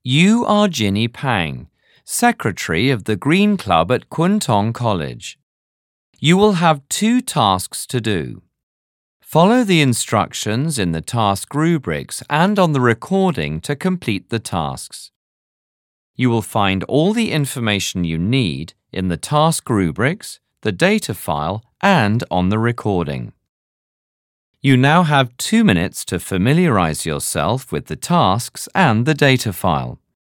You are Ginny Pang, Secretary of the Green Club at Kwun Tong College. You will have 2 tasks to do. Follow the instructions in the task rubrics and on the recording to complete the tasks. You will find all the information you need in the task rubrics, the data file, and on the recording. You now have 2 minutes to familiarize yourself with the tasks and the data file.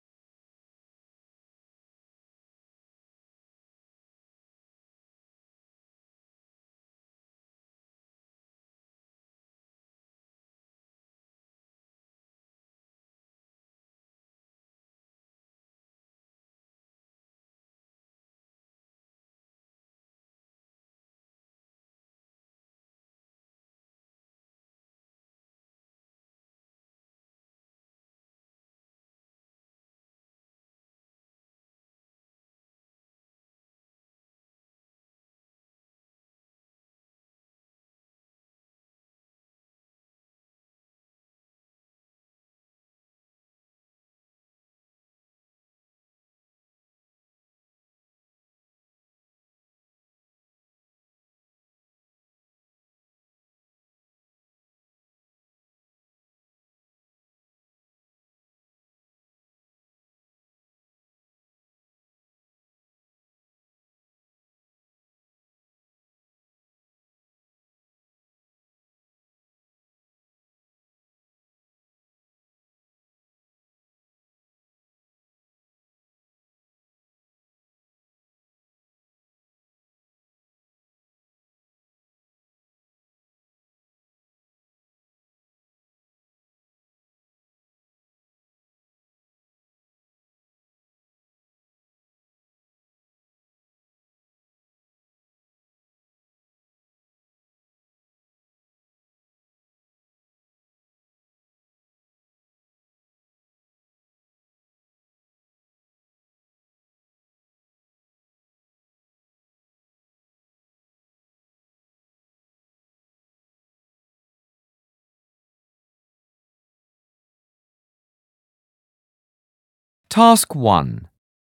Task 1.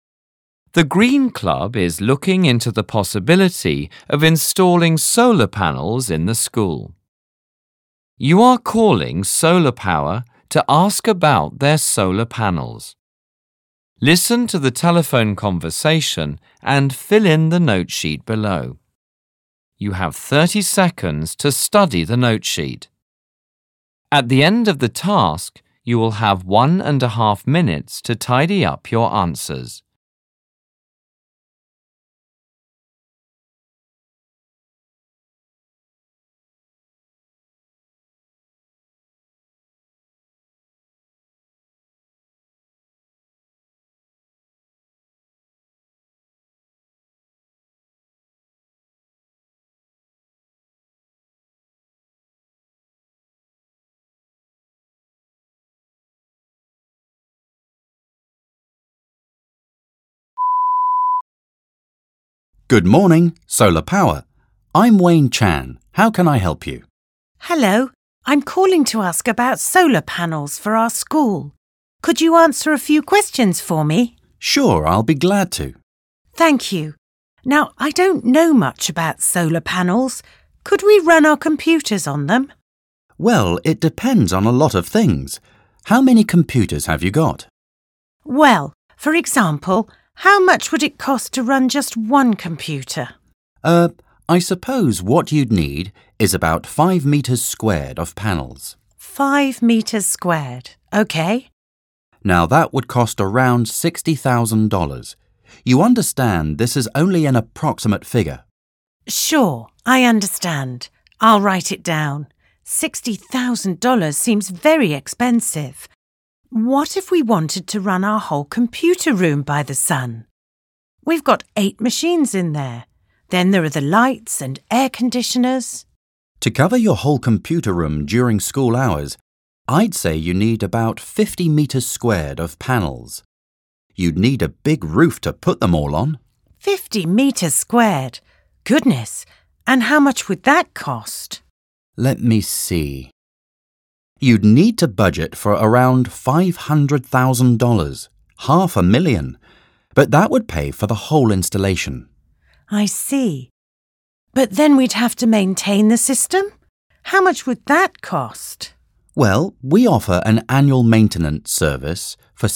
The Green Club is looking into the possibility of installing solar panels in the school. You are calling Solar Power to ask about their solar panels. Listen to the telephone conversation and fill in the note sheet below. You have 30 seconds to study the note sheet. At the end of the task, you will have 1.5 minutes to tidy up your answers. Good morning, Solar Power. I'm Wayne Chan. How can I help you? Hello, I'm calling to ask about solar panels for our school. Could you answer a few questions for me? Sure, I'll be glad to. Thank you. Now, I don't know much about solar panels. Could we run our computers on them? Well, it depends on a lot of things. How many computers have you got? Well, for example, how much would it cost to run just one computer? I suppose what you'd need is about 5 meters squared of panels. 5 meters squared. OK. Now that would cost around $60,000. You understand this is only an approximate figure. Sure, I understand. I'll write it down. $60,000 seems very expensive. What if we wanted to run our whole computer room by the sun? We've got 8 machines in there. Then there are the lights and air conditioners. To cover your whole computer room during school hours, I'd say you need about 50 meters squared of panels. You'd need a big roof to put them all on. 50 meters squared? Goodness! And how much would that cost? Let me see. You'd need to budget for around $500,000, $500,000, but that would pay for the whole installation. I see. But then we'd have to maintain the system? How much would that cost? Well, we offer an annual maintenance service for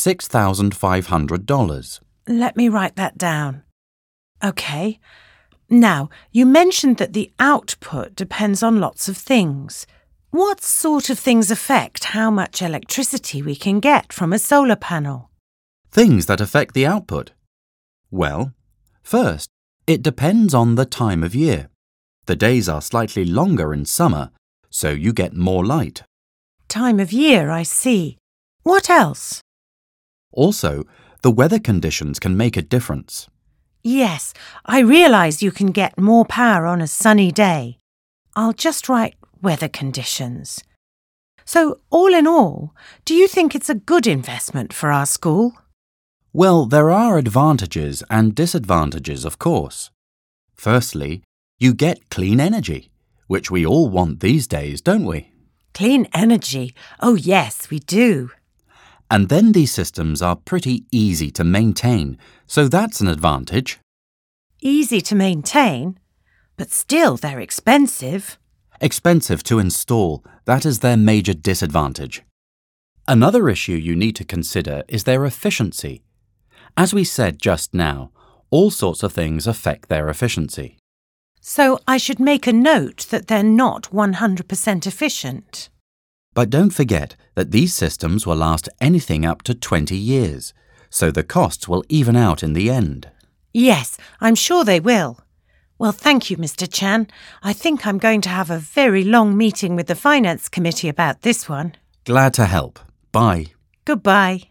$6,500. Let me write that down. OK. Now, you mentioned that the output depends on lots of things. What sort of things affect how much electricity we can get from a solar panel? Things that affect the output. Well, first, it depends on the time of year. The days are slightly longer in summer, so you get more light. Time of year, I see. What else? Also, the weather conditions can make a difference. Yes, I realise you can get more power on a sunny day. I'll just write weather conditions. So, all in all, do you think it's a good investment for our school? Well, there are advantages and disadvantages, of course. Firstly, you get clean energy, which we all want these days, don't we? Clean energy? Oh yes, we do. And then these systems are pretty easy to maintain, so that's an advantage. Easy to maintain? But still, they're expensive. Expensive to install, that is their major disadvantage. Another issue you need to consider is their efficiency. As we said just now, all sorts of things affect their efficiency. So I should make a note that they're not 100% efficient. But don't forget that these systems will last anything up to 20 years, so the costs will even out in the end. Yes, I'm sure they will. Well, thank you, Mr. Chan. I think I'm going to have a very long meeting with the Finance Committee about this one. Glad to help. Bye. Goodbye.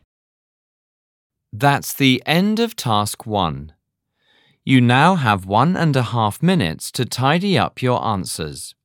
That's the end of task 1. You now have 1.5 minutes to tidy up your answers.